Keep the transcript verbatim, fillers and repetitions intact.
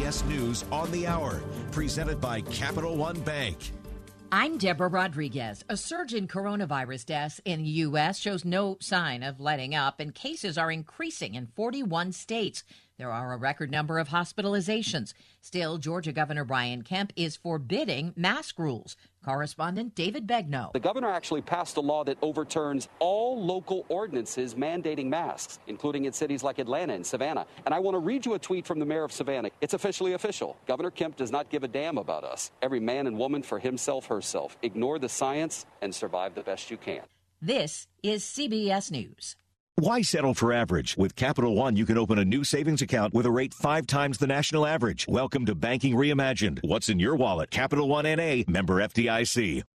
S News on the Hour, presented by Capital One Bank. I'm Deborah Rodriguez. A surge in coronavirus deaths in the U S shows no sign of letting up, and cases are increasing in forty-one states. There are a record number of hospitalizations. Still, Georgia Governor Brian Kemp is forbidding mask rules. Correspondent David Begnaud. The governor actually passed a law that overturns all local ordinances mandating masks, including in cities like Atlanta and Savannah. And I want to read you a tweet from the mayor of Savannah. It's officially official. Governor Kemp does not give a damn about us. Every man and woman for himself, herself. Ignore the science and survive the best you can. This is C B S News. Why settle for average? With Capital One, you can open a new savings account with a rate five times the national average. Welcome to Banking Reimagined. What's in your wallet? Capital One N A, member F D I C.